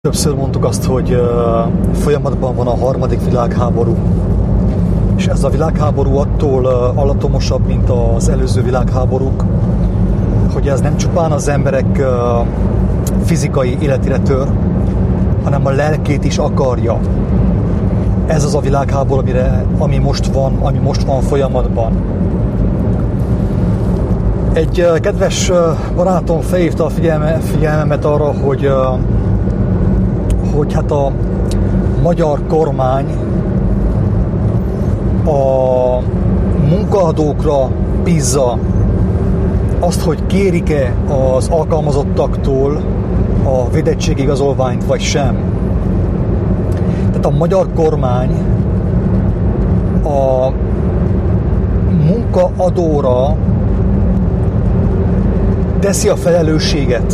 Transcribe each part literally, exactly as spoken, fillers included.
Többször mondtuk azt, hogy uh, folyamatban van a harmadik világháború, és ez a világháború attól uh, alattomosabb, mint az előző világháborúk, hogy ez nem csupán az emberek uh, fizikai életére tör, hanem a lelkét is akarja. Ez az a világháború, amire, ami most van, ami most van folyamatban. Egy uh, kedves uh, barátom felhívta a figyelme, figyelmemet arra, hogy uh, hogy hát a magyar kormány a munkaadókra bízza azt, hogy kérik-e az alkalmazottaktól a védettségigazolványt, vagy sem. Tehát a magyar kormány a munkaadóra teszi a felelősséget.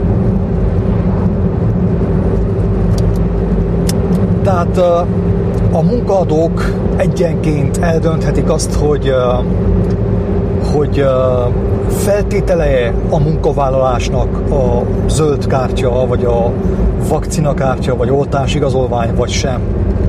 Tehát a munkaadók egyenként eldönthetik azt, hogy, hogy feltételeje a munkavállalásnak a zöld kártya, vagy a vakcinakártya, vagy oltásigazolvány, vagy sem.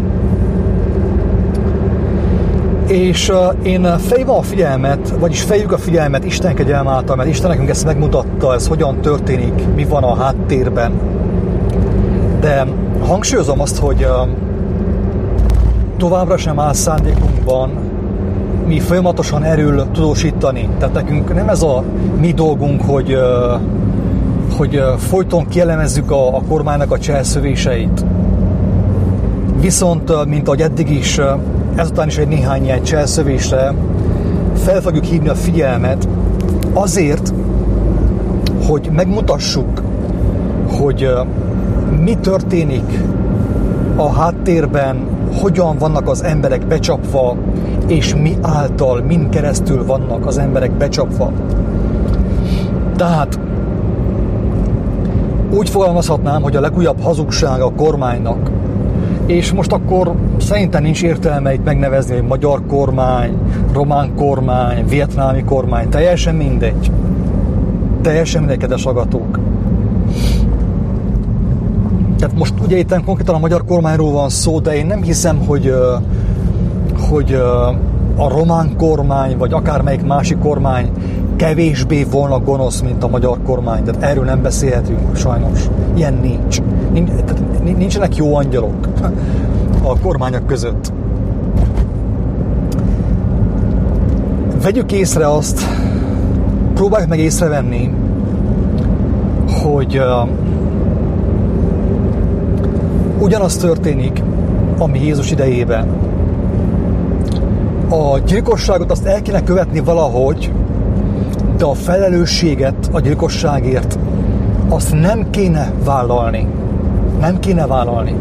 És én fejvom a figyelmet, vagyis fejjük a figyelmet Isten kegyelme által, mert Isten nekünk ezt megmutatta, ez hogyan történik, mi van a háttérben. De hangsúlyozom azt, hogy továbbra sem áll szándékunkban mi folyamatosan erről tudósítani. Tehát nekünk nem ez a mi dolgunk, hogy, hogy folyton kielemezzük a, a kormánynak a cselszövéseit. Viszont, mint ahogy eddig is, ezután is egy néhány ilyen cselszövésre fel fogjuk hívni a figyelmet azért, hogy megmutassuk, hogy mi történik a háttérben, hogyan vannak az emberek becsapva, és mi által, min keresztül vannak az emberek becsapva. Tehát úgy fogalmazhatnám, hogy a legújabb hazugság a kormánynak, és most akkor szerintem nincs értelme itt megnevezni, hogy magyar kormány, román kormány, vietnámi kormány, teljesen mindegy. Teljesen mindegy, kedves hallgatók. Tehát most ugye itt konkrétan a magyar kormányról van szó, de én nem hiszem, hogy, hogy a román kormány, vagy akármelyik másik kormány kevésbé volna gonosz, mint a magyar kormány. Tehát erről nem beszélhetünk, sajnos. Ilyen nincs. Nincsenek jó angyalok a kormányok között. Vegyük észre azt, próbáljuk meg észrevenni, hogy ugyanaz történik, ami Jézus idejében. A gyilkosságot azt el kéne követni valahogy, de a felelősséget a gyilkosságért azt nem kéne vállalni. Nem kéne vállalni.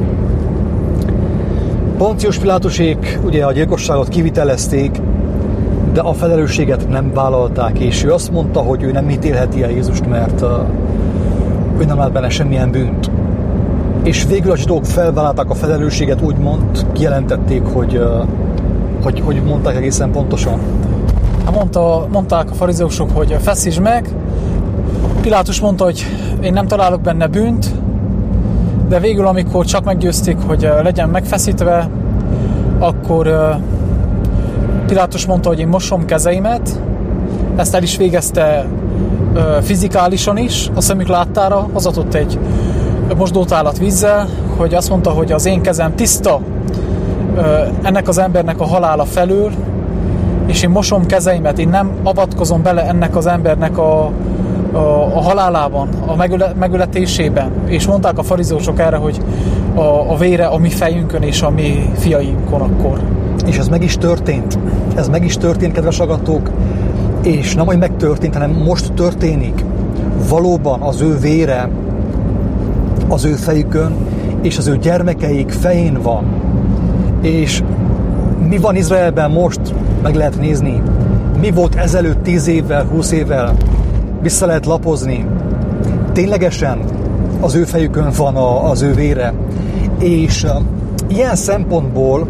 Poncius Pilátusék ugye a gyilkosságot kivitelezték, de a felelősséget nem vállalták, és ő azt mondta, hogy ő nem ítélheti el Jézust, mert uh, ő nem lát benne semmilyen bűnt. És végül a zsidók felvállalták a felelősséget, úgymond kijelentették, hogy, uh, hogy, hogy mondták egészen pontosan. Mondta, mondták a farizeusok, hogy feszítsd meg. Pilátus mondta, hogy én nem találok benne bűnt, de végül, amikor csak meggyőzték, hogy legyen megfeszítve, akkor uh, Pilátus mondta, hogy én mosom kezeimet. Ezt el is végezte uh, fizikálisan is, a szemük láttára, hozatott egy mosdótálat vízzel, hogy azt mondta, hogy az én kezem tiszta uh, ennek az embernek a halála felől, és én mosom kezeimet, én nem avatkozom bele ennek az embernek a, a, a halálában, a megöle, megöletésében. És mondták a farizeusok erre, hogy a, a vére a mi fejünkön és a mi fiainkon akkor. És ez meg is történt. Ez meg is történt, kedves hallgatók, és nem, hogy megtörtént, hanem most történik. Valóban az ő vére az ő fejükön, és az ő gyermekeik fején van. És mi van Izraelben most? Meg lehet nézni. Mi volt ezelőtt tíz évvel, húsz évvel? Vissza lehet lapozni. Ténylegesen az ő fejükön van a, az ő vére. És uh, ilyen szempontból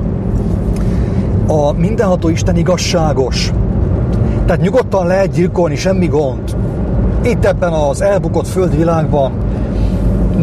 a mindenható Isten igazságos. Tehát nyugodtan lehet gyilkolni, semmi gond. Itt ebben az elbukott földvilágban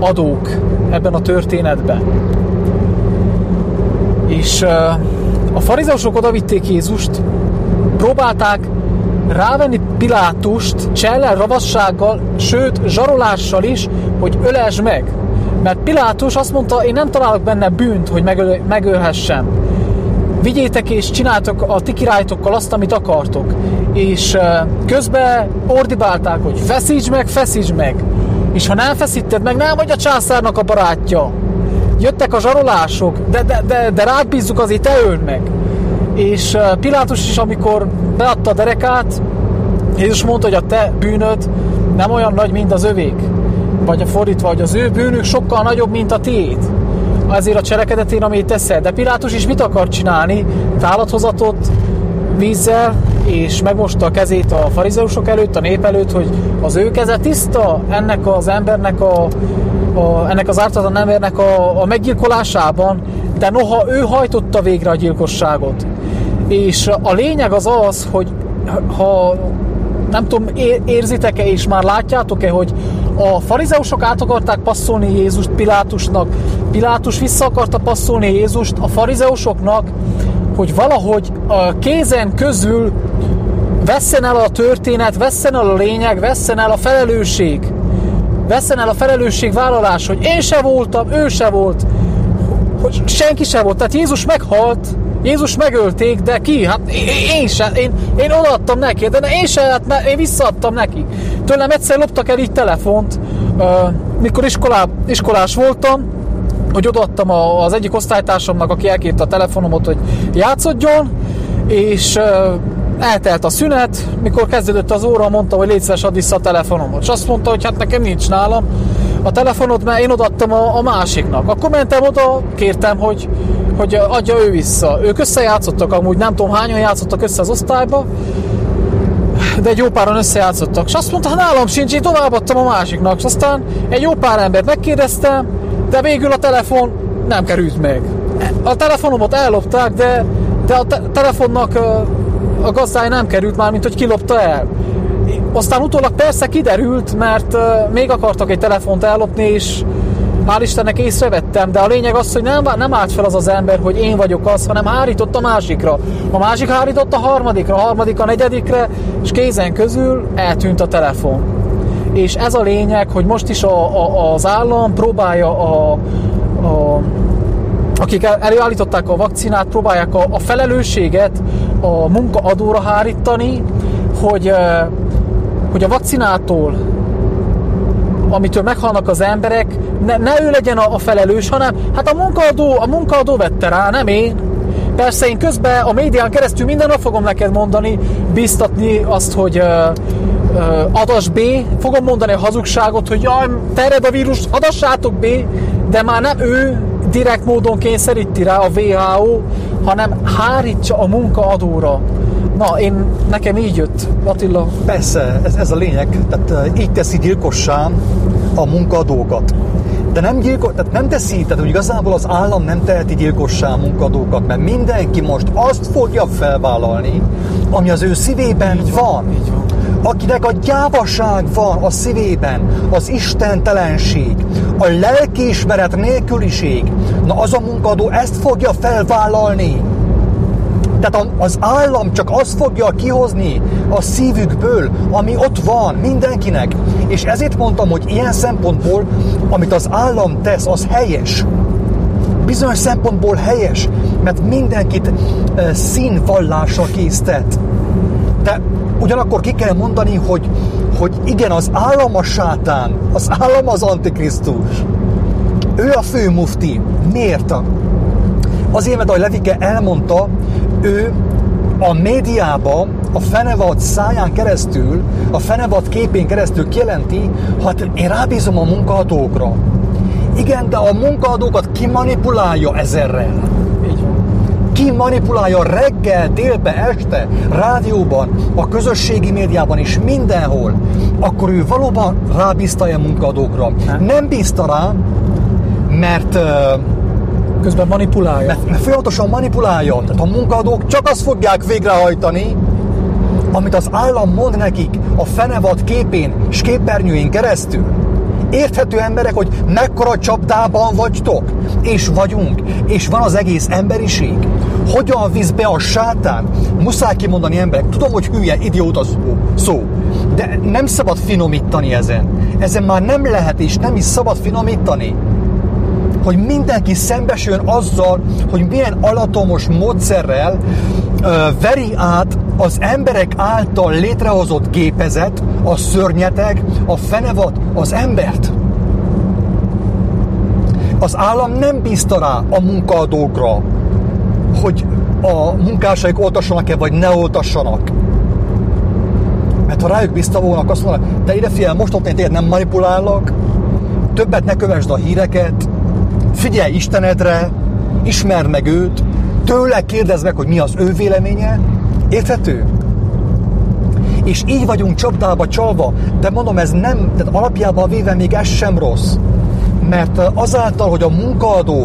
adók ebben a történetben. És a farizeusok odavitték Jézust, próbálták rávenni Pilátust csellel, ravassággal, sőt zsarolással is, hogy ölesd meg. Mert Pilátus azt mondta, én nem találok benne bűnt, hogy megöl, megölhessem. Vigyétek és csináltok a ti királytokkal azt, amit akartok. És közben ordibálták, hogy feszíts meg, feszíts meg. És ha nem feszíted meg, nem vagy a császárnak a barátja. Jöttek a zsarolások, de, de, de, de rád bízzuk, azért te öld meg. És Pilátus is, amikor beadta a derekát, Jézus mondta, hogy a te bűnöd nem olyan nagy, mint az övék. Vagy a fordítva, hogy az ő bűnük sokkal nagyobb, mint a tiéd. Ezért a cselekedetén, amit teszed. De Pilátus is mit akar csinálni? Válat hozatott vízzel, és megmosta a kezét a farizeusok előtt, a nép előtt, hogy az ő keze tiszta ennek az embernek, a, a, ennek az ártatlan embernek a, a meggyilkolásában, de noha ő hajtotta végre a gyilkosságot. És a lényeg az az, hogy ha nem tudom, érzitek-e és már látjátok-e, hogy a farizeusok át akarták passzolni Jézust Pilátusnak, Pilátus vissza akarta passzolni Jézust a farizeusoknak, hogy valahogy a kézen közül vesszen el a történet, vesszen el a lényeg, vesszen el a felelősség. Vesszen el a felelősségvállalás, hogy én se voltam, ő se volt, hogy senki se volt. Tehát Jézus meghalt, Jézus megölték, de ki? Hát én sem, én, én odaadtam neki, de én sem, hát én visszaadtam neki. Tőlem egyszer loptak el így telefont, mikor iskolá, iskolás voltam, hogy odaadtam az egyik osztálytársamnak, aki elkérte a telefonomat, hogy játszodjon, és eltelt a szünet, mikor kezdődött az óra, mondta, hogy légy szíves, add vissza a telefonomat. És azt mondta, hogy hát nekem nincs nálam a telefonod, mert én odaadtam a, a másiknak. Akkor mentem oda, kértem, hogy, hogy adja ő vissza. Ők összejátszottak amúgy, nem tudom hányan játszottak össze az osztályba, de egy jó páran összejátszottak. És azt mondta, hát nálam sincs, én továbbadtam a másiknak. És aztán egy jó pár embert megkérdeztem, de végül a telefon nem került meg. A telefonomat ellopták, de, de a te- telefonnak a gazdája nem került már, mint hogy kilopta el. Aztán utólag persze kiderült, mert még akartak egy telefont ellopni, és hál' Istennek észrevettem, de a lényeg az, hogy nem, nem állt fel az az ember, hogy én vagyok az, hanem hárított a másikra. A másik hárított a harmadikra, a harmadik a negyedikre, és kézen közül eltűnt a telefon. És ez a lényeg, hogy most is a, a, az állam próbálja a, a akik előállították a vakcinát, próbálják a, a felelősséget a munkaadóra hárítani, hogy, hogy a vakcinától, amitől meghalnak az emberek, ne, ne ő legyen a, a felelős, hanem hát a munkaadó, a munkaadó vette rá, nem én. Persze én közben a médián keresztül minden nap fogom neked mondani, bíztatni azt, hogy uh, uh, adass B, fogom mondani a hazugságot, hogy jaj, terjed a vírus, adassátok B, de már nem ő direkt módon kényszeríti rá a vé há o, hanem hárítsa a munkaadóra. Na, én, nekem így jött, Attila. Persze, ez, ez a lényeg, tehát uh, így teszi gyilkossá a munkaadókat. De nem, gyilko, tehát nem teszi, tehát hogy igazából az állam nem teheti gyilkossá a munkaadókat, mert mindenki most azt fogja felvállalni, ami az ő szívében így van. van. Így van. Akinek a gyávaság van a szívében, az istentelenség, a lelkiismeret nélküliség, na az a munkadó ezt fogja felvállalni. Tehát az állam csak azt fogja kihozni a szívükből, ami ott van mindenkinek. És ezért mondtam, hogy ilyen szempontból, amit az állam tesz, az helyes. Bizonyos szempontból helyes, mert mindenkit e, színvallásra késztet. De ugyanakkor ki kell mondani, hogy, hogy igen, az állam a sátán, az állam az antikrisztus. Ő a fő mufti. Miért? Azért, mert ahogy Levike elmondta, ő a médiába a fenevad száján keresztül, a fenevad képén keresztül kijelenti, hát én rábízom a munkaadókra. Igen, de a munkaadókat ki manipulálja ezerrel? Ki manipulálja reggel, délbe, este, rádióban, a közösségi médiában és mindenhol, akkor ő valóban rábízta a munkaadókra. Nem bízta rá, mert közben manipulálja. Mert, mert folyamatosan manipulálja. Tehát a munkaadók csak azt fogják végrehajtani, amit az állam mond nekik a fenevad képén és képernyőjén keresztül. Érthető emberek, hogy mekkora csapdában vagytok, és vagyunk, és van az egész emberiség. Hogyan visz be a sátán? Muszáj kimondani emberek. Tudom, hogy hülye, idióta szó, de nem szabad finomítani ezen. Ezen már nem lehet, és nem is szabad finomítani. Hogy mindenki szembesüljön azzal, hogy milyen alatomos módszerrel ö, veri át az emberek által létrehozott gépezet, a szörnyeteg, a fenevad, az embert. Az állam nem bízta rá a munkaadókra, hogy a munkásaik oltassanak-e, vagy ne oltassanak. Mert ha rájuk bízta volna, azt mondanak, te ide figyelj, most ott én nem manipulállak, többet ne kövesd a híreket, figyelj Istenedre, ismerd meg őt, tőle kérdezd meg, hogy mi az ő véleménye. Érthető? És így vagyunk csapdába csalva, de mondom, ez nem, tehát alapjában véve még ez sem rossz. Mert azáltal, hogy a munkaadó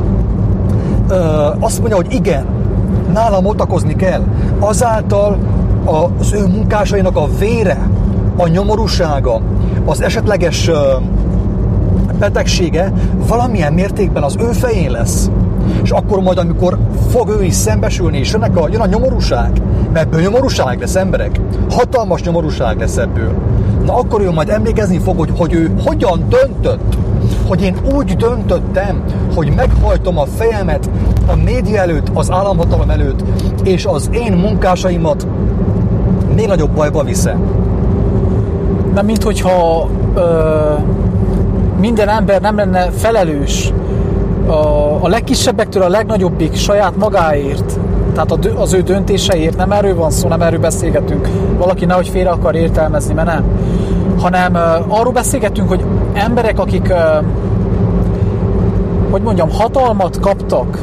ö, azt mondja, hogy igen, nálam oltakozni kell, azáltal az ő munkásainak a vére, a nyomorúsága, az esetleges ö, betegsége valamilyen mértékben az ő fején lesz. És akkor majd, amikor fog ő is szembesülni, és jönnek a, jön a nyomorúság, mert ebből nyomorúság lesz, emberek, hatalmas nyomorúság lesz ebből. Na akkor ő majd emlékezni fog, hogy, hogy ő hogyan döntött, hogy én úgy döntöttem, hogy meghajtom a fejemet a média előtt, az államhatalom előtt, és az én munkásaimat még nagyobb bajba viszem. Nem, mint hogyha ö, minden ember nem lenne felelős a, a legkisebbektől a legnagyobbik saját magáért, tehát az ő döntéseért, nem erről van szó, nem erről beszélgetünk. Valaki nehogy félre akar értelmezni, mert nem. Hanem uh, arról beszélgetünk, hogy emberek, akik, uh, hogy mondjam, hatalmat kaptak,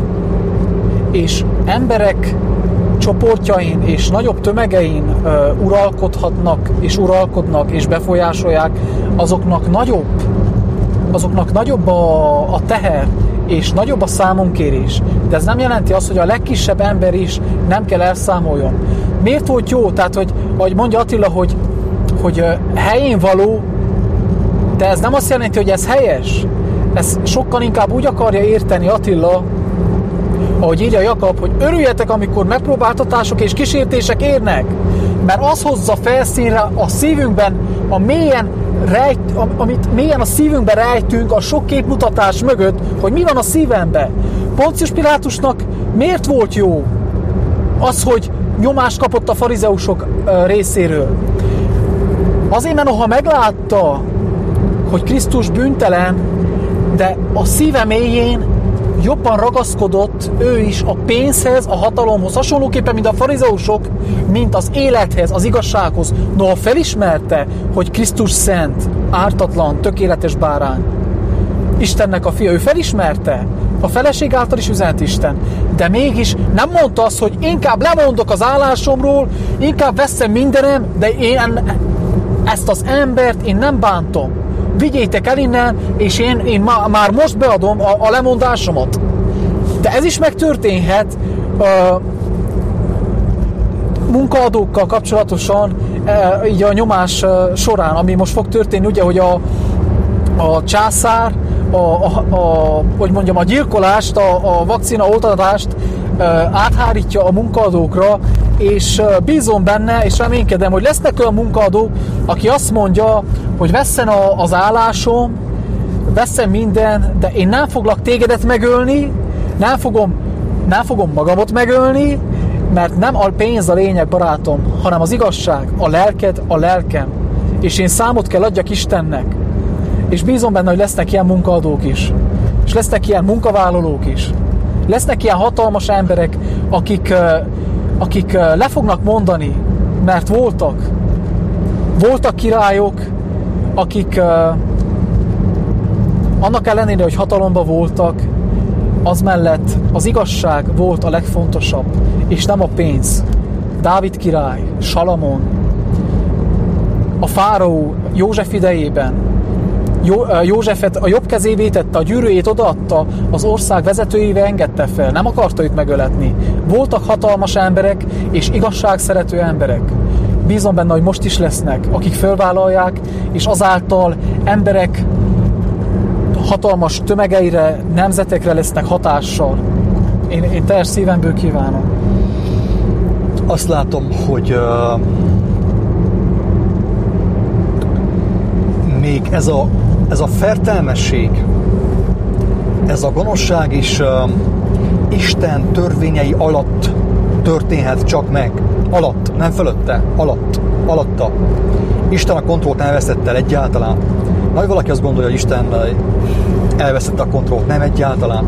és emberek csoportjain és nagyobb tömegein uh, uralkodhatnak, és uralkodnak, és befolyásolják, azoknak nagyobb, azoknak nagyobb a, a teher, és nagyobb a számonkérés. De ez nem jelenti azt, hogy a legkisebb ember is nem kell elszámoljon. Miért volt jó? Tehát, hogy, ahogy mondja Attila, hogy, hogy helyén való, de ez nem azt jelenti, hogy ez helyes. Ez sokkal inkább úgy akarja érteni Attila, ahogy írja Jakab, hogy örüljetek, amikor megpróbáltatások és kísértések érnek, mert az hozza felszínre a szívünkben, a mélyen rejt, amit mélyen a szívünkben rejtünk a sok képmutatás mögött, hogy mi van a szívemben. Poncius Pilátusnak miért volt jó az, hogy nyomást kapott a farizeusok részéről? Azért, mert ha meglátta, hogy Krisztus bűntelen, de a szíve mélyén jobban ragaszkodott ő is a pénzhez, a hatalomhoz, hasonlóképpen, mint a farizeusok, mint az élethez, az igazsághoz. Noha felismerte, hogy Krisztus szent, ártatlan, tökéletes bárány, Istennek a fia, ő felismerte, a feleség által is üzent Isten, de mégis nem mondta azt, hogy inkább lemondok az állásomról, inkább veszem mindenem, de én ezt az embert én nem bántom. Vigyétek el innen, és én, én má, már most beadom a, a lemondásomat. De ez is megtörténhet uh, munkaadókkal kapcsolatosan, uh, így a nyomás uh, során, ami most fog történni, ugye, hogy a, a császár, a, a, a, hogy mondjam, a gyilkolást, a, a vakcina oltatást uh, áthárítja a munkaadókra, és uh, bízom benne, és reménykedem, hogy lesznek olyan munkaadók, aki azt mondja, hogy vesszen a, az állásom, vesszen minden, de én nem foglak tégedet megölni, nem fogom, nem fogom magamot megölni, mert nem a pénz a lényeg, barátom, hanem az igazság, a lelked, a lelkem. És én számot kell adjak Istennek. És bízom benne, hogy lesznek ilyen munkaadók is. És lesznek ilyen munkavállalók is. Lesznek ilyen hatalmas emberek, akik, akik le fognak mondani, mert voltak. Voltak királyok, akik annak ellenére, hogy hatalomban voltak, az mellett az igazság volt a legfontosabb, és nem a pénz. Dávid király, Salamon, a fáraó József idejében, Jó, Józsefet a jobb kezévé tette, a gyűrűjét odaadta, az ország vezetőjével engedte fel, nem akarta őt megöletni. Voltak hatalmas emberek és igazságszerető emberek. Bízom benne, hogy most is lesznek, akik fölvállalják, és azáltal emberek hatalmas tömegeire, nemzetekre lesznek hatással. Én, én teljes szívemből kívánom. Azt látom, hogy uh, még ez a, ez a fertelmesség, ez a gonoszság is uh, Isten törvényei alatt történhet csak meg. Alatt, nem fölötte, alatt, alatta. Isten a kontrollt elvesztette el egyáltalán. Nagy valaki azt gondolja, hogy Isten elvesztette a kontrollt, nem egyáltalán.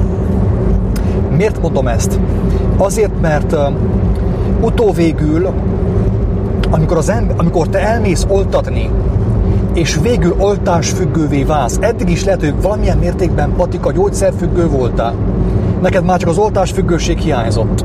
Miért mondom ezt? Azért, mert uh, utóvégül, amikor, az ember, amikor te elmész oltatni, és végül oltásfüggővé válsz, eddig is lehet, hogy valamilyen mértékben patika gyógyszerfüggő voltál. Neked már csak az oltásfüggőség hiányzott.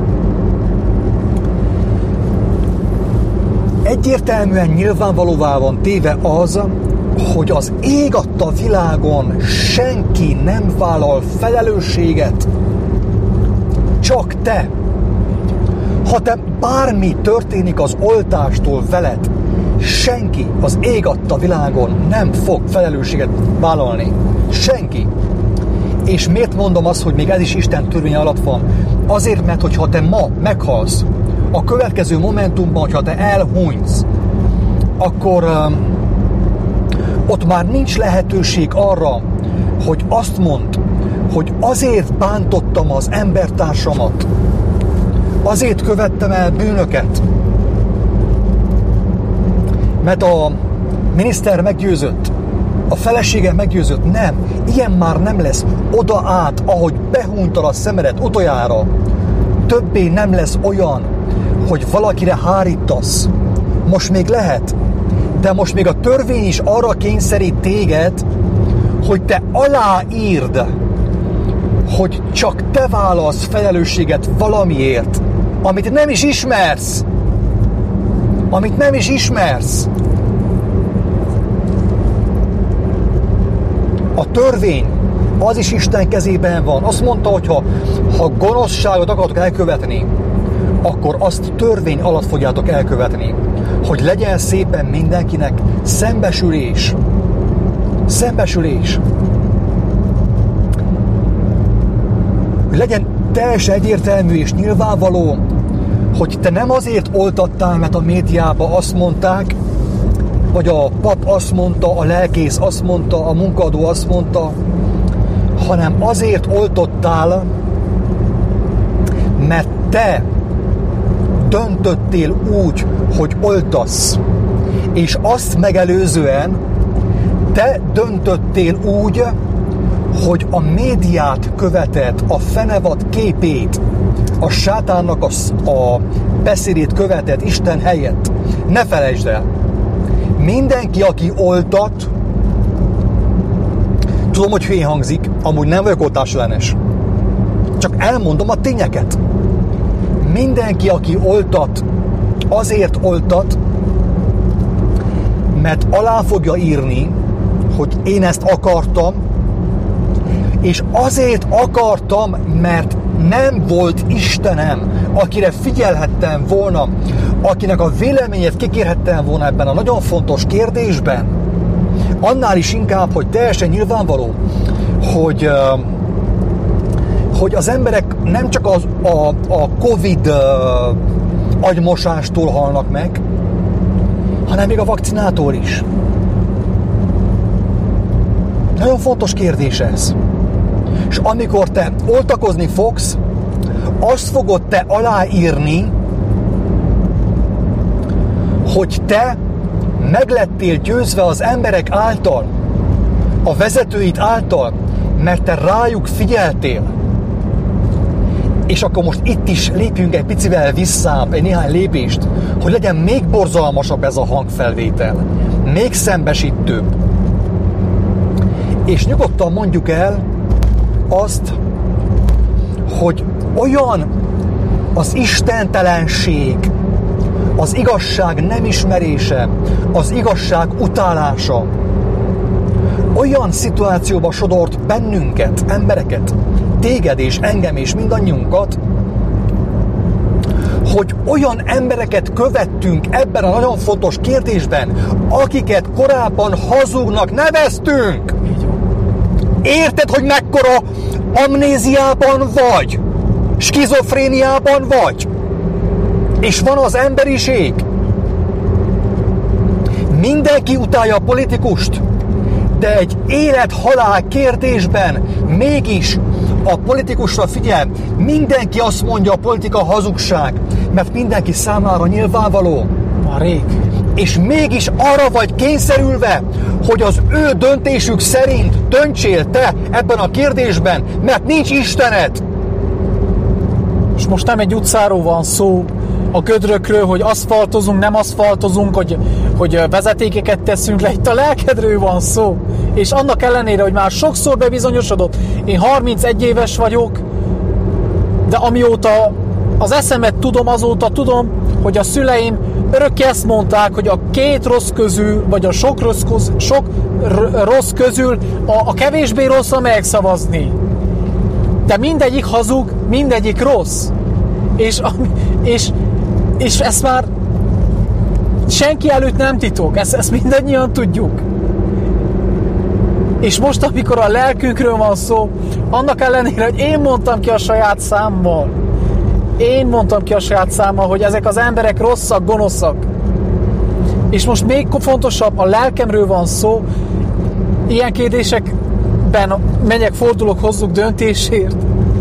Egyértelműen nyilvánvalóvá van téve az, hogy az ég adta világon senki nem vállal felelősséget, csak te. Ha te bármi történik az oltástól veled, senki az ég adta világon nem fog felelősséget vállalni. Senki. És miért mondom azt, hogy még ez is Isten törvény alatt van? Azért, mert hogyha te ma meghalsz, a következő momentumban, hogyha te elhunysz, akkor um, ott már nincs lehetőség arra, hogy azt mondd, hogy azért bántottam az embertársamat, azért követtem el bűnöket, mert a miniszter meggyőzött, a felesége meggyőzött. Nem, ilyen már nem lesz. Oda át, ahogy behúnytad a szemedet utoljára, többé nem lesz olyan, hogy valakire hárítasz. Most még lehet, de most még a törvény is arra kényszerít téged, hogy te aláírd, hogy csak te vállalsz felelősséget valamiért, amit nem is ismersz. Amit nem is ismersz. A törvény, az is Isten kezében van. Azt mondta, hogy ha, ha gonoszságot akartok elkövetni, akkor azt törvény alatt fogjátok elkövetni. Hogy legyen szépen mindenkinek szembesülés. Szembesülés. Hogy legyen teljesen egyértelmű és nyilvánvaló, hogy te nem azért oltattál, mert a médiában azt mondták, vagy a pap azt mondta, a lelkész azt mondta, a munkaadó azt mondta, hanem azért oltottál, mert te döntöttél úgy, hogy oltasz. És azt megelőzően te döntöttél úgy, hogy a médiát követed, a fenevad képét, a sátánnak a, a beszédét követed Isten helyett. Ne felejtsd el! Mindenki, aki oltat, tudom, hogy hülyén hangzik, amúgy nem vagyok oltásellenes. Csak elmondom a tényeket. Mindenki, aki oltat, azért oltat, mert alá fogja írni, hogy én ezt akartam, és azért akartam, mert nem volt Istenem, akire figyelhettem volna, akinek a véleményét kikérhettem volna ebben a nagyon fontos kérdésben. Annál is inkább, hogy teljesen nyilvánvaló, hogy, hogy az emberek nem csak az, a, a Covid agymosástól halnak meg, hanem még a vakcinától is. Nagyon fontos kérdés ez. És amikor te oltakozni fogsz, azt fogod te aláírni, hogy te meglettél győzve az emberek által, a vezetőid által, mert te rájuk figyeltél. És akkor most itt is lépjünk egy picivel visszább, egy néhány lépést, hogy legyen még borzalmasabb ez a hangfelvétel, még szembesítőbb. És nyugodtan mondjuk el azt, hogy olyan az istentelenség, az igazság nem ismerése, az igazság utálása, olyan szituációba sodort bennünket, embereket, téged és engem és mindannyiunkat, hogy olyan embereket követtünk ebben a nagyon fontos kérdésben, akiket korábban hazugnak neveztünk. Érted, hogy mekkora amnéziában vagy? Skizofréniában vagy? És van az emberiség. Mindenki utálja a politikust, de egy élet-halál kérdésben mégis a politikusra figyel. Mindenki azt mondja, a politika hazugság, mert mindenki számára nyilvánvaló. Már rég. És mégis arra vagy kényszerülve, hogy az ő döntésük szerint döntsél te ebben a kérdésben, mert nincs Istened. És most nem egy utcáról van szó, a gödrökről, hogy aszfaltozunk, nem aszfaltozunk, hogy, hogy vezetékeket teszünk le, itt a lelkedről van szó. És annak ellenére, hogy már sokszor bebizonyosodott, én harmincegy éves vagyok, de amióta az eszemet tudom, azóta tudom, hogy a szüleim örökké ezt mondták, hogy a két rossz közül, vagy a sok rossz, köz, sok rossz közül a, a kevésbé rosszra megszavazni. De mindegyik hazug, mindegyik rossz. És, és, és ezt már senki előtt nem titok, ezt, ezt mindannyian tudjuk. És most, amikor a lelkünkről van szó, annak ellenére, hogy én mondtam ki a saját számmal, én mondtam ki a saját számmal, hogy ezek az emberek rosszak, gonoszak. És most még fontosabb, a lelkemről van szó, ilyen kérdésekben megyek, fordulok, hozzuk döntésért.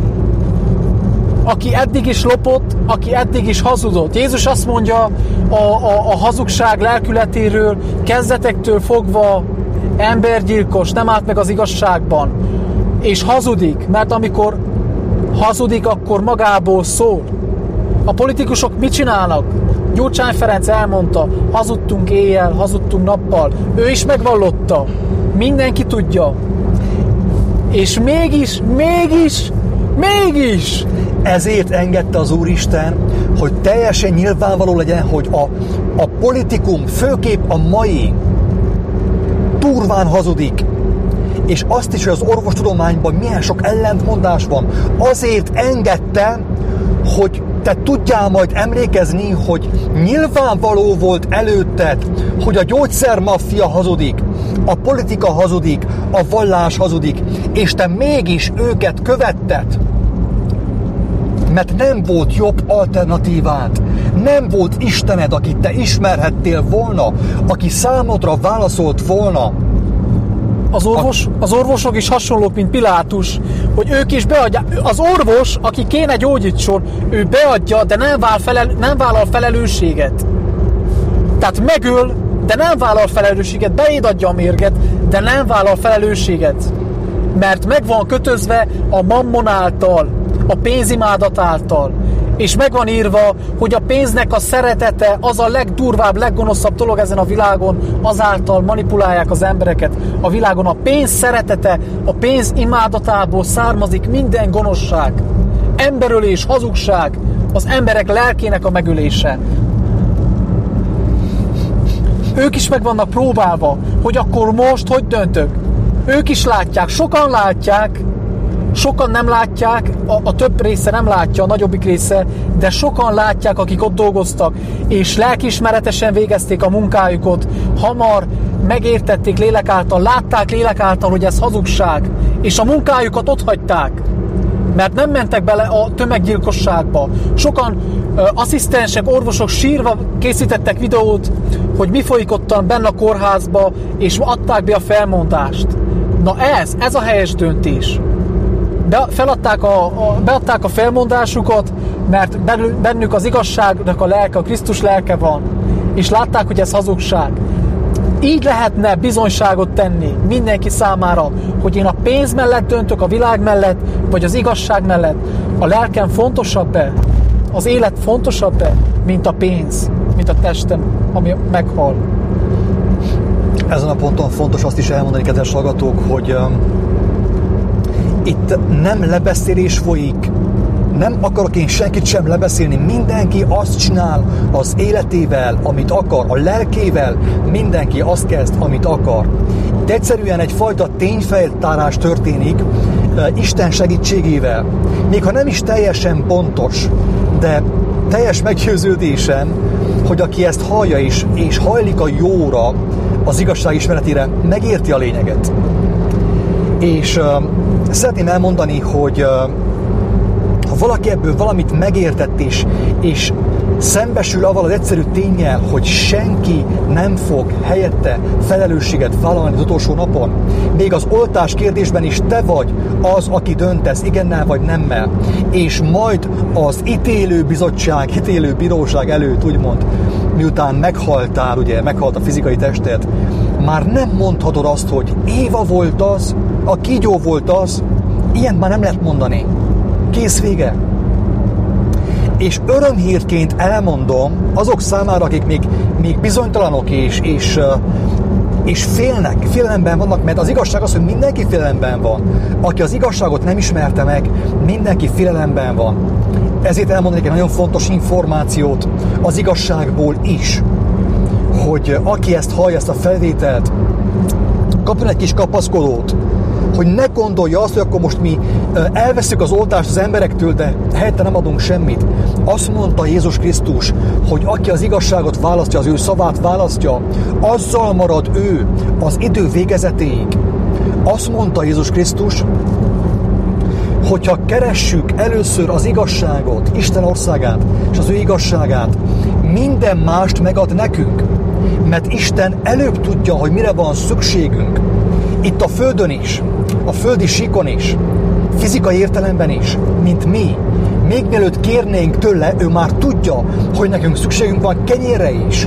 Aki eddig is lopott, aki eddig is hazudott. Jézus azt mondja a, a, a hazugság lelkületéről, kezdetektől fogva embergyilkos, nem állt meg az igazságban, és hazudik, mert amikor hazudik, akkor magából szól. A politikusok mit csinálnak? Gyurcsány Ferenc elmondta, hazudtunk éjjel, hazudtunk nappal. Ő is megvallotta. Mindenki tudja. És mégis, mégis, mégis ezért engedte az Úristen, hogy teljesen nyilvánvaló legyen, hogy a, a politikum, főképp a mai, durván hazudik. És azt is, hogy az orvostudományban milyen sok ellentmondás van. Azért engedte, hogy te tudjál majd emlékezni, hogy nyilvánvaló volt előtted, hogy a gyógyszermaffia hazudik, a politika hazudik, a vallás hazudik, és te mégis őket követted. Mert nem volt jobb alternatívád. Nem volt Istened, akit te ismerhettél volna, aki számodra válaszolt volna. Az, orvos, az orvosok is hasonlók, mint Pilátus, hogy ők is beadják. Az orvos, aki kéne gyógyítson, ő beadja, de nem, vállal felel, nem vállal felelősséget. Tehát megöl, de nem vállal felelősséget, beéd adja a mérget, de nem vállal felelősséget. Mert meg van kötözve a mammon által, a pénzimádat által. És meg van írva, hogy a pénznek a szeretete az a legdurvább, leggonoszabb dolog ezen a világon, azáltal manipulálják az embereket. A világon a pénz szeretete, a pénz imádatából származik minden gonoszság. Emberölés, hazugság, az emberek lelkének a megölése. Ők is meg vannak próbálva, hogy akkor most hogy döntök. Ők is látják, sokan látják, sokan nem látják, a, a több része nem látja, a nagyobbik része, de sokan látják, akik ott dolgoztak, és lelkiismeretesen végezték a munkájukat, hamar megértették lélek által, látták lélek által, hogy ez hazugság, és a munkájukat ott hagyták, mert nem mentek bele a tömeggyilkosságba. Sokan ö, asszisztensek, orvosok sírva készítettek videót, hogy mi folyik ottan benne a kórházba, és adták be a felmondást. Na ez, ez a helyes döntés. Be, feladták a, a, beadták a felmondásukat, mert bennük az igazságnak a lelke, a Krisztus lelke van, és látták, hogy ez hazugság. Így lehetne bizonyságot tenni mindenki számára, hogy én a pénz mellett döntök, a világ mellett, vagy az igazság mellett. A lelkem fontosabb-e? Az élet fontosabb-e, mint a pénz, mint a testem, ami meghal? Ezen a ponton fontos azt is elmondani, kedves hallgatók, hogy um, itt nem lebeszélés folyik, nem akarok én senkit sem lebeszélni, mindenki azt csinál az életével, amit akar, a lelkével, mindenki azt kezd, amit akar. Itt egyszerűen egyfajta tényfeltárás történik uh, Isten segítségével. Még ha nem is teljesen pontos, de teljes meggyőződésem, hogy aki ezt hallja is, és hajlik a jóra, az igazság ismeretére, megérti a lényeget. És uh, szeretném elmondani, hogy uh, ha valaki ebből valamit megértett is, és szembesül avval az egyszerű ténnyel, hogy senki nem fog helyette felelősséget vállalni az utolsó napon, még az oltás kérdésben is te vagy az, aki döntesz igennel vagy nemmel, és majd az ítélő bizottság, ítélő bíróság előtt, úgymond, miután meghaltál, ugye, meghalt a fizikai tested, már nem mondhatod azt, hogy Éva volt az, a kígyó volt az, ilyent már nem lehet mondani. Kész, vége. És örömhírként elmondom azok számára, akik még, még bizonytalanok és, és, és félnek, félelemben vannak, mert az igazság az, hogy mindenki félelemben van. Aki az igazságot nem ismerte meg, mindenki félelemben van. Ezért elmondanék egy nagyon fontos információt az igazságból is, hogy aki ezt hallja, ezt a felvételt, kapjon egy kis kapaszkodót, hogy ne gondolja azt, hogy akkor most mi elveszük az oltást az emberektől, de helyette nem adunk semmit. Azt mondta Jézus Krisztus, hogy aki az igazságot választja, az ő szavát választja, azzal marad ő az idő végezetéig. Azt mondta Jézus Krisztus, hogyha keressük először az igazságot, Isten országát és az ő igazságát, minden mást megad nekünk, mert Isten előbb tudja, hogy mire van szükségünk. Itt a földön is, a földi síkon is, fizikai értelemben is, mint mi. Még mielőtt kérnénk tőle, ő már tudja, hogy nekünk szükségünk van kenyérre is,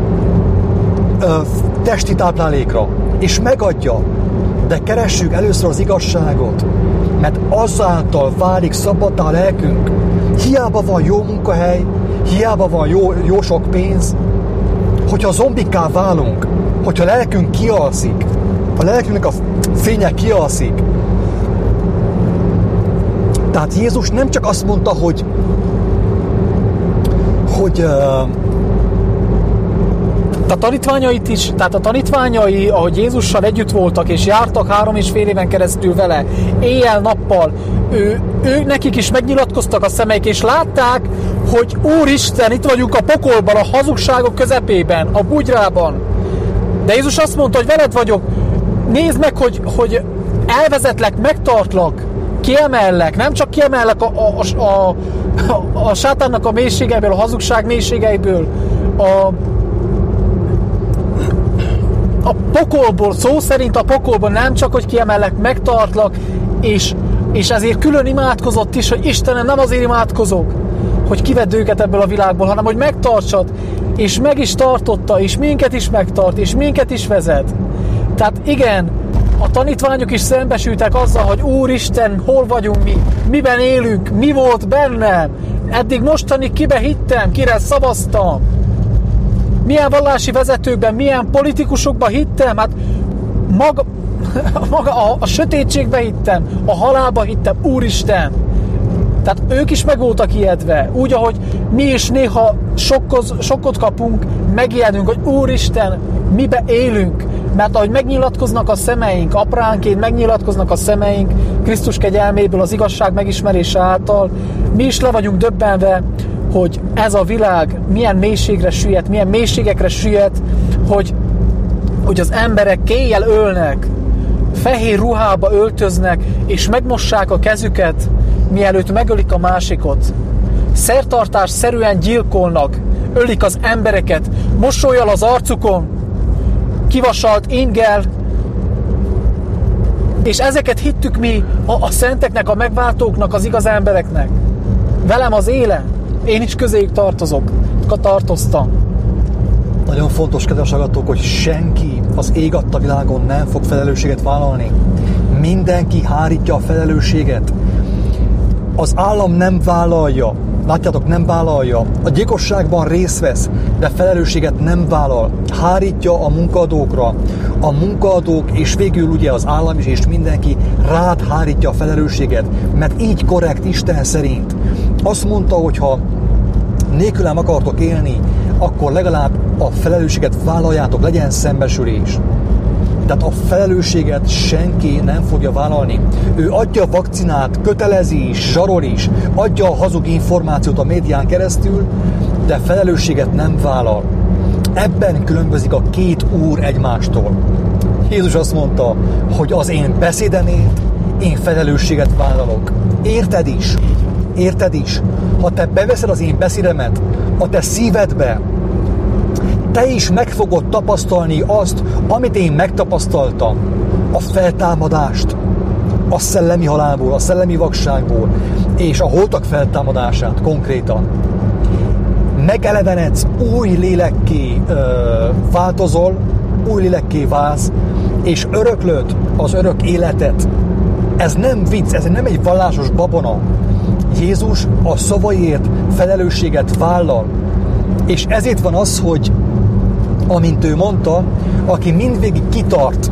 ö, testi táplálékra, és megadja. De keressük először az igazságot, mert azáltal válik szabaddá a lelkünk. Hiába van jó munkahely, hiába van jó, jó sok pénz, hogyha zombikká válunk, hogyha a lelkünk kialszik, a lelkünknek a fénye kialszik. Tehát Jézus nem csak azt mondta, hogy hogy uh, a tanítványait is, tehát a tanítványai, ahogy Jézussal együtt voltak, és jártak három és fél éven keresztül vele, éjjel-nappal, ő, ő, nekik is megnyilatkoztak a szemeik, és látták, hogy Úristen, itt vagyunk a pokolban, a hazugságok közepében, a bugyrában. De Jézus azt mondta, hogy veled vagyok, nézd meg, hogy, hogy elvezetlek, megtartlak, kiemellek, nem csak kiemellek a, a, a, a, a sátánnak a mélységeiből, a hazugság mélységeiből, a a pokolból, szó szerint a pokolból nem csak, hogy kiemellek, megtartlak, és, és ezért külön imádkozott is, hogy Istenem, nem azért imádkozok, hogy kivedd őket ebből a világból, hanem hogy megtartsad, és meg is tartotta, és minket is megtart, és minket is vezet. Tehát igen, a tanítványok is szembesültek azzal, hogy Úristen, hol vagyunk mi, miben élünk, mi volt bennem, eddig mostanig kibe hittem, kire szavaztam, milyen vallási vezetőkben, milyen politikusokban hittem, hát maga, maga a, a sötétségbe hittem, a halálba hittem, Úristen. Tehát ők is meg voltak ijedve, úgy, ahogy mi is néha sokkoz, sokkot kapunk, megijedünk, hogy Úristen, mibe élünk, mert ahogy megnyilatkoznak a szemeink, apránként megnyilatkoznak a szemeink Krisztus kegyelméből, az igazság megismerése által, mi is le vagyunk döbbenve, hogy ez a világ milyen mélységre süllyedt, milyen mélységekre süllyedt, hogy, hogy az emberek kéjjel ölnek, fehér ruhába öltöznek, és megmossák a kezüket, mielőtt megölik a másikot. Szertartás szerűen gyilkolnak, ölik az embereket, mosollyal az arcukon, kivasalt inggel, és ezeket hittük mi a, a szenteknek, a megváltóknak, az igaz embereknek. Velem az élen. Én is közéjük tartozok, tartoztam. Nagyon fontos, kedves hallgatók, hogy senki az ég adta világon nem fog felelősséget vállalni. Mindenki hárítja a felelősséget. Az állam nem vállalja, látjátok, nem vállalja. A gyilkosságban részt vesz, de felelősséget nem vállal. Hárítja a munkaadókra. A munkaadók, és végül ugye az állam is, és mindenki rád hárítja a felelősséget, mert így korrekt Isten szerint. Azt mondta, hogy ha nélkülem akartok élni, akkor legalább a felelősséget vállaljátok, legyen szembesülés. Tehát a felelősséget senki nem fogja vállalni. Ő adja a vakcinát, kötelezi is, zsarol is, adja a hazug információt a médián keresztül, de felelősséget nem vállal. Ebben különbözik a két úr egymástól. Jézus azt mondta, hogy az én beszédemért én felelősséget vállalok. Érted is? Érted is? Ha te beveszed az én beszédemet a te szívedbe, te is meg fogod tapasztalni azt, amit én megtapasztaltam. A feltámadást, a szellemi halálból, a szellemi vakságból, és a holtak feltámadását konkrétan. Megelevenedsz, új lélekké ö, változol, új lélekké válsz, és öröklöd az örök életet. Ez nem vicc, ez nem egy vallásos babona. Jézus a szavaiért felelősséget vállal. És ezért van az, hogy amint ő mondta, aki mindvégig kitart,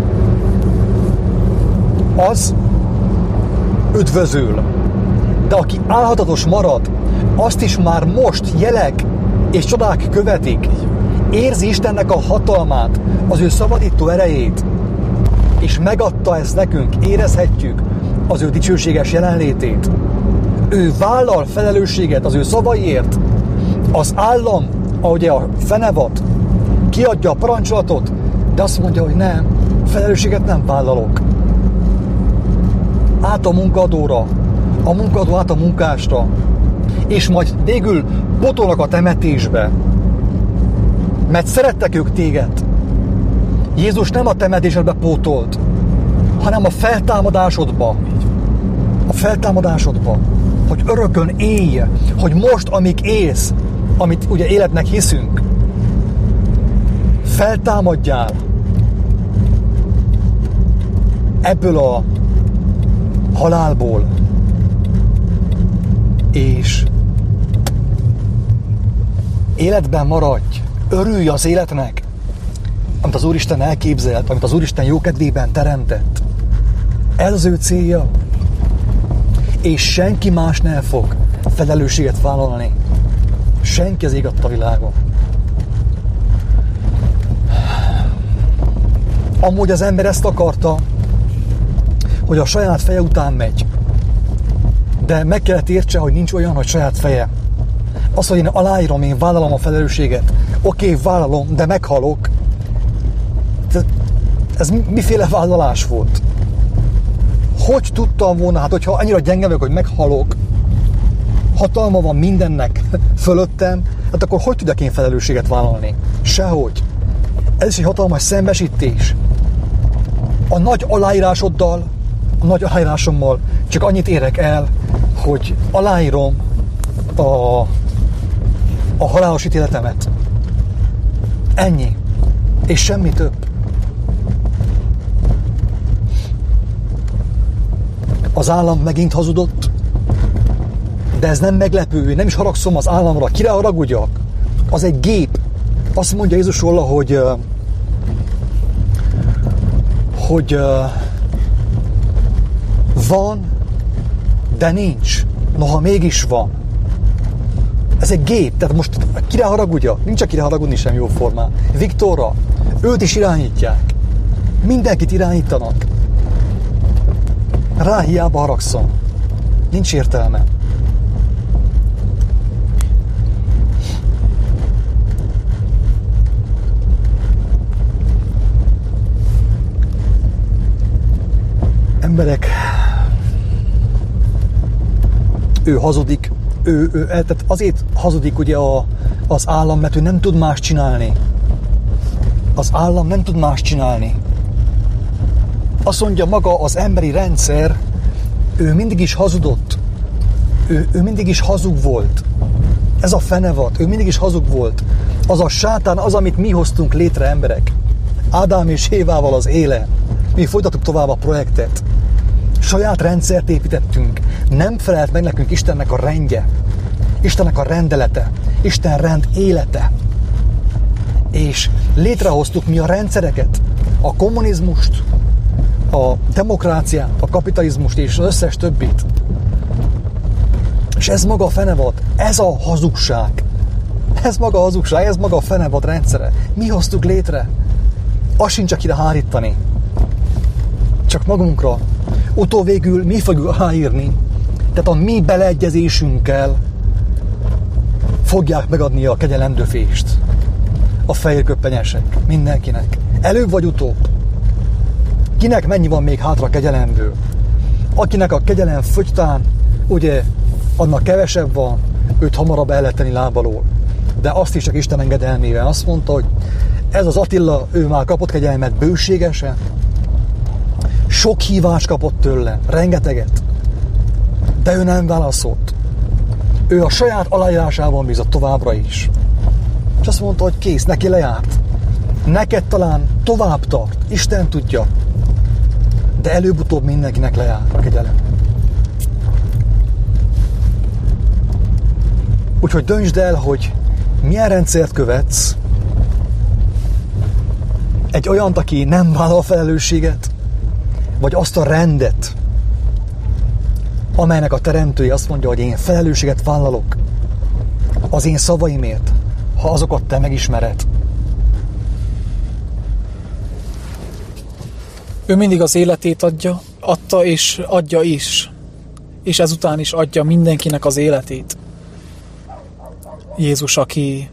az üdvözül. De aki álhatatos marad, azt is már most jelek és csodák követik. Érzi Istennek a hatalmát, az ő szabadító erejét, és megadta ezt nekünk, érezhetjük az ő dicsőséges jelenlétét. Ő vállal felelősséget az ő szavaiért. Az állam, ahogy a fenevad, kiadja a parancsolatot, de azt mondja, hogy nem, felelősséget nem vállalok. Át a munkadóra, a munkadó át a munkásra, és majd végül botolnak a temetésbe, mert szerettek ők téged. Jézus nem a temetésedbe pótolt, hanem a feltámadásodba. A feltámadásodba, hogy örökön élj, hogy most, amíg élsz, amit ugye életnek hiszünk, feltámadjál ebből a halálból, és életben maradj, örülj az életnek, amit az Úristen elképzelt, amit az Úristen jókedvében teremtett. Ez az ő célja. És senki más nem fog felelősséget vállalni. Senki az ég adta világon. Amúgy az ember ezt akarta, hogy a saját feje után megy. De meg kellett értse, hogy nincs olyan, hogy saját feje. Az, hogy én aláírom, én vállalom a felelősséget. Oké, vállalom, de meghalok. Ez miféle vállalás volt? Hogy tudtam volna, hát hogyha annyira gyenge vagyok, hogy meghalok, hatalma van mindennek fölöttem, hát akkor hogy tudjak én felelősséget vállalni? Sehogy. Ez is egy hatalmas szembesítés. A nagy aláírásoddal, a nagy aláírásommal csak annyit érek el, hogy aláírom a, a halálos ítéletemet. Ennyi. És semmi több. Az állam megint hazudott, de ez nem meglepő, nem is haragszom az államra. Kire haragudjak? Az egy gép. Azt mondja Jézus róla, hogy hogy van, de nincs. Noha mégis van. Ez egy gép, tehát most kire haragudjak? Nincs akire haragudni sem jó formán. Viktorra, őt is irányítják. Mindenkit irányítanak. Rá hiába haragszom. Nincs értelme. Emberek, ő hazudik, ő, ő, tehát azért hazudik ugye a, az állam, mert ő nem tud más csinálni. Az állam nem tud más csinálni. Azt mondja maga az emberi rendszer, ő mindig is hazudott. Ő, ő mindig is hazug volt. Ez a fenevad, ő mindig is hazug volt. Az a sátán, az, amit mi hoztunk létre, emberek. Ádám és Évával az élen. Mi folytattuk tovább a projektet. Saját rendszert építettünk. Nem felelt meg nekünk Istennek a rendje. Istennek a rendelete. Isten rend élete. És létrehoztuk mi a rendszereket. A kommunizmust, a demokráciát, a kapitalizmust és az összes többit. És ez maga a fenevad. Ez a hazugság. Ez maga a hazugság, ez maga a fenevad rendszere. Mi hoztuk létre. Azt sincs, akire hárítani. Csak magunkra. Utóvégül mi fogjuk aláírni. Tehát a mi beleegyezésünkkel fogják megadni a kegyelemdöfést. A fehér köppenyesek. Mindenkinek. Előbb vagy utóbb. kinek mennyi van még hátra a kegyelemből. Akinek a kegyelem fogytán, ugye, annak kevesebb van, őt hamarabb el lehet tenni lábalól. De azt is csak Isten engedelmével. Azt mondta, hogy ez az Attila, ő már kapott kegyelmet bőségesen. Sok hívást kapott tőle, rengeteget. De ő nem válaszolt. Ő a saját aláírásában bízott továbbra is. És azt mondta, hogy kész, neki lejárt. Neked talán tovább tart, Isten tudja. De előbb-utóbb mindenkinek lejár a kegyelem. Úgyhogy döntsd el, hogy milyen rendszert követsz. Egy olyant, aki nem vállal felelősséget, vagy azt a rendet, amelynek a teremtője azt mondja, hogy én felelősséget vállalok az én szavaimért, ha azokat te megismered. Ő mindig az életét adja, adta és adja is. És ezután is adja mindenkinek az életét. Jézus, aki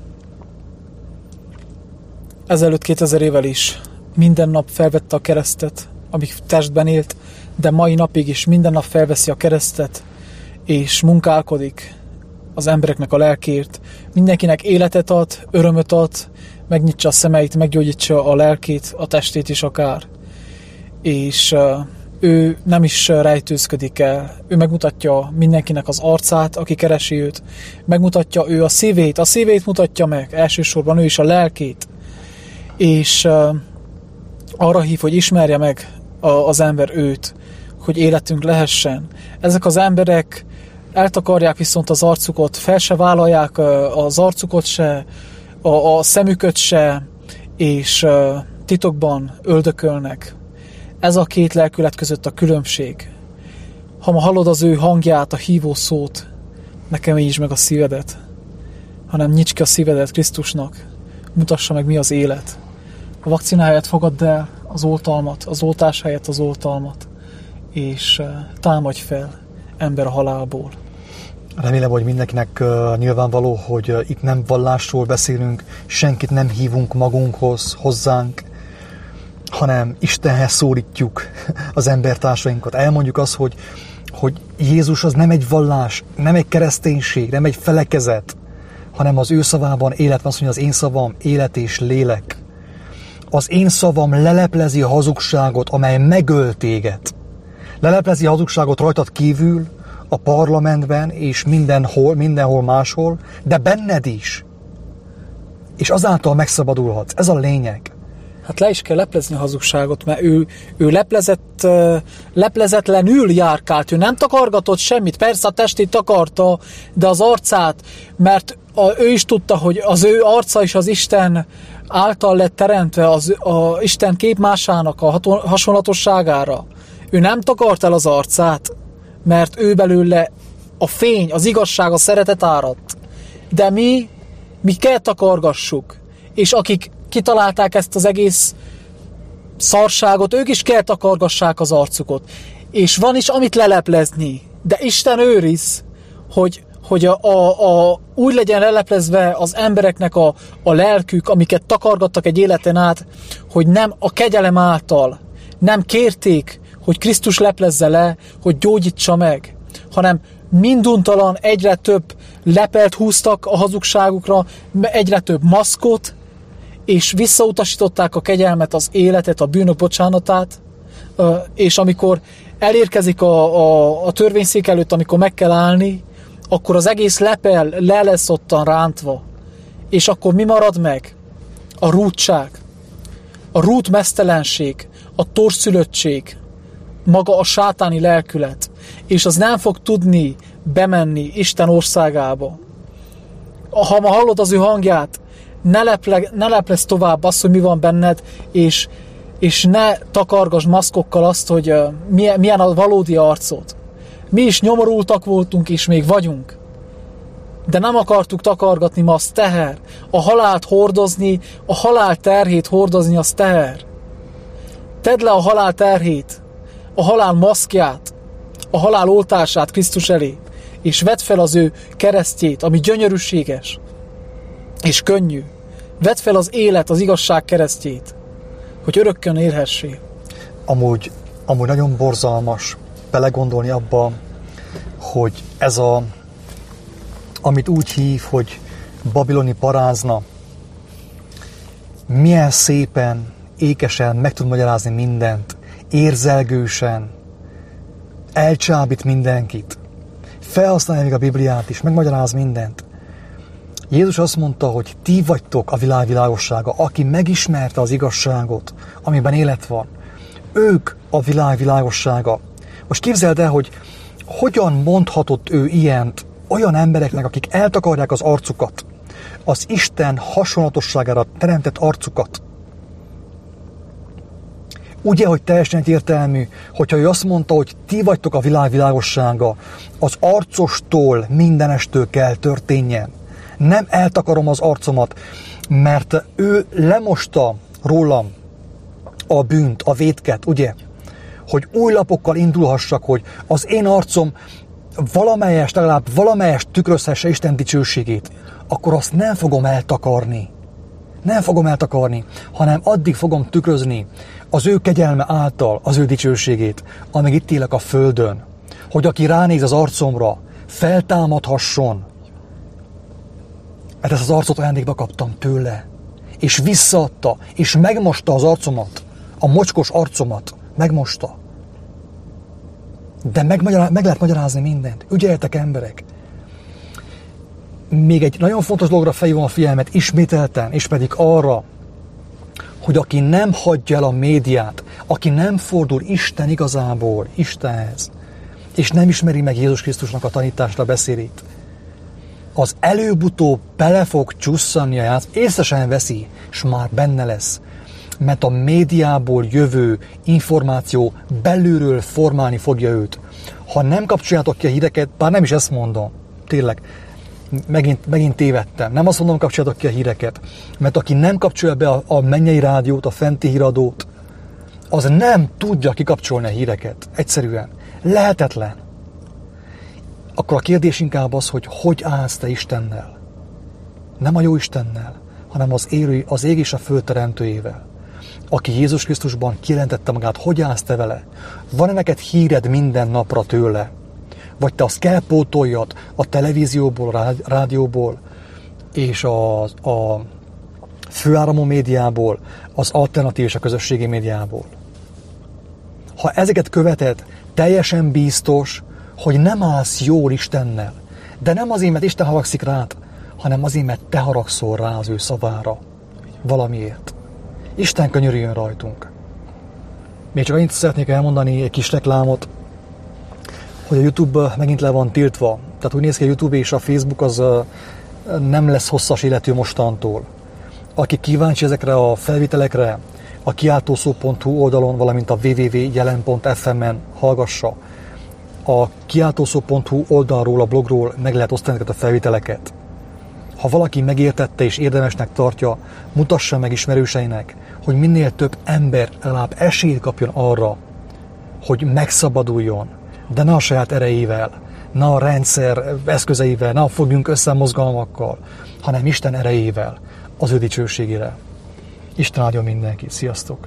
ezelőtt kétezer évvel is minden nap felvette a keresztet, amíg testben élt, de mai napig is minden nap felveszi a keresztet, és munkálkodik az embereknek a lelkért. Mindenkinek életet ad, örömöt ad, megnyitsa a szemeit, meggyógyítsa a lelkét, a testét is akár. És uh, ő nem is rejtőzködik el. Ő megmutatja mindenkinek az arcát, aki keresi őt. Megmutatja ő a szívét. A szívét mutatja meg. Elsősorban ő is a lelkét. És uh, arra hív, hogy ismerje meg a, az ember őt, hogy életünk lehessen. Ezek az emberek eltakarják viszont az arcukat, fel se vállalják uh, az arcukat se, a, a szemüköt se, és uh, titokban öldökölnek. Ez a két lelkület között a különbség. Ha ma hallod az ő hangját, a hívó szót, ne keményítsd meg a szívedet, hanem nyits ki a szívedet Krisztusnak, mutassa meg, mi az élet. A vakcina helyett fogadd el az oltalmat, az oltás helyett az oltalmat, és támadj fel, ember a halálból. Remélem, hogy mindenkinek uh, nyilvánvaló, hogy uh, itt nem vallásról beszélünk, senkit nem hívunk magunkhoz, hozzánk, hanem Istenhez szólítjuk az embertársainkat. Elmondjuk azt, hogy, hogy Jézus az nem egy vallás, nem egy kereszténység, nem egy felekezet, hanem az ő szavában élet van, azt mondja, az én szavam élet és lélek. Az én szavam leleplezi a hazugságot, amely megöl téged. Leleplezi a hazugságot rajtad kívül, a parlamentben és mindenhol, mindenhol máshol, de benned is. És azáltal megszabadulhatsz. Ez a lényeg. Hát le is kell leplezni a hazugságot, mert ő, ő leplezett, leplezetlenül járkált, ő nem takargatott semmit, persze a testét takarta, de az arcát, mert a, ő is tudta, hogy az ő arca is az Isten által lett teremtve, az a Isten képmásának a hasonlatosságára. Ő nem takart el az arcát, mert ő belőle a fény, az igazság, a szeretet áradt. De mi, mi kell takargassuk, és akik kitalálták ezt az egész szarságot, ők is kell takargassák az arcukot. És van is, amit leleplezni. De Isten őriz, hogy, hogy a, a, a, úgy legyen leleplezve az embereknek a, a lelkük, amiket takargattak egy életen át, hogy nem a kegyelem által, nem kérték, hogy Krisztus leplezze le, hogy gyógyítsa meg, hanem minduntalan egyre több lepelt húztak a hazugságukra, egyre több maszkot, és visszautasították a kegyelmet, az életet, a bűnök bocsánatát, és amikor elérkezik a, a, a törvényszék előtt, amikor meg kell állni, akkor az egész lepel le lesz ottan rántva. És akkor mi marad meg? A rútság, a rútmeztelenség, a torszülöttség, maga a sátáni lelkület, és az nem fog tudni bemenni Isten országába. Ha ma hallod az ő hangját, ne, leple, ne leplezz tovább azt, hogy mi van benned, és, és ne takargass maszkokkal azt, hogy uh, milyen, milyen a valódi arcod. Mi is nyomorultak voltunk, és még vagyunk. De nem akartuk takargatni, ma az teher. A halált hordozni, a halál terhét hordozni, az teher. Tedd le a halál terhét, a halál maszkját, a halál oltását Krisztus elé, és vedd fel az ő keresztjét, ami gyönyörűséges és könnyű. Vedd fel az élet, az igazság keresztjét, hogy örökkön élhessél. amúgy, amúgy nagyon borzalmas belegondolni abba, hogy ez a, amit úgy hív, hogy babiloni parázna, milyen szépen, ékesen meg tud magyarázni mindent, érzelgősen, elcsábít mindenkit, felhasználja még a Bibliát is, megmagyaráz mindent. Jézus azt mondta, hogy ti vagytok a világ világossága, aki megismerte az igazságot, amiben élet van. Ők a világ világossága. Most képzeld el, hogy hogyan mondhatott ő ilyent olyan embereknek, akik eltakarják az arcukat, az Isten hasonlatosságára teremtett arcukat. Ugye, hogy teljesen egyértelmű, hogyha ő azt mondta, hogy ti vagytok a világ világossága, az arcostól mindenestől kell történjen. Nem eltakarom az arcomat, mert ő lemosta rólam a bűnt, a vétket, ugye? Hogy új lapokkal indulhassak, hogy az én arcom valamelyest, legalább valamelyest tükrözhesse Isten dicsőségét, akkor azt nem fogom eltakarni. Nem fogom eltakarni, hanem addig fogom tükrözni az ő kegyelme által az ő dicsőségét, amíg itt élek a földön. Hogy aki ránéz az arcomra, feltámadhasson. Mert ezt az arcot ajándékba kaptam tőle. És visszaadta, és megmosta az arcomat, a mocskos arcomat. Megmosta. De meg, meg lehet magyarázni mindent. Ügyeljetek, emberek! Még egy nagyon fontos dologra felhívom a figyelmet ismételten, és pedig arra, hogy aki nem hagyja el a médiát, aki nem fordul Isten igazából, Istenhez, és nem ismeri meg Jézus Krisztusnak a tanításra, beszélét, az előbb-utóbb bele fog csusszanni a játsz, észre sem veszi, és már benne lesz. Mert a médiából jövő információ belülről formálni fogja őt. Ha nem kapcsoljátok ki a híreket, bár nem is ezt mondom, tényleg, megint, megint tévedtem, nem azt mondom, kapcsoljátok ki a híreket, mert aki nem kapcsolja be a, a mennyei rádiót, a fenti híradót, az nem tudja kikapcsolni a híreket. Egyszerűen. Lehetetlen. Akkor a kérdés inkább az, hogy hogy állsz te Istennel. Nem a jó Istennel, hanem az, élő, az ég és a föld teremtőjével. Aki Jézus Krisztusban kijelentette magát, hogy állsz te vele? Van-e neked híred minden napra tőle? Vagy te azt kell pótoljad a televízióból, a rádióból, és a, a főáramú médiából, az alternatív és a közösségi médiából? Ha ezeket követed, teljesen biztos, hogy nem állsz jól Istennel. De nem azért, mert Isten haragszik rád, hanem azért, mert te haragszol rá az ő szavára. Valamiért. Isten könyörüljön rajtunk. Még csak annyit szeretnék elmondani, egy kis reklámot, hogy a YouTube megint le van tiltva. Tehát úgy néz ki, a YouTube és a Facebook az nem lesz hosszas életű mostantól. Aki kíváncsi ezekre a felvételekre, a kiáltószó pont hu oldalon, valamint a double-u double-u double-u pont jelen pont ef em-en hallgassa. A kiáltószó pont hu oldalról, a blogról meg lehet osztani ezeket a felvételeket. Ha valaki megértette és érdemesnek tartja, mutassa meg ismerőseinek, hogy minél több ember legalább esélyt kapjon arra, hogy megszabaduljon, de ne a saját erejével, ne a rendszer eszközeivel, ne fogjunk össze mozgalmakkal, hanem Isten erejével, az ő dicsőségére. Isten áldjon mindenkit. Sziasztok!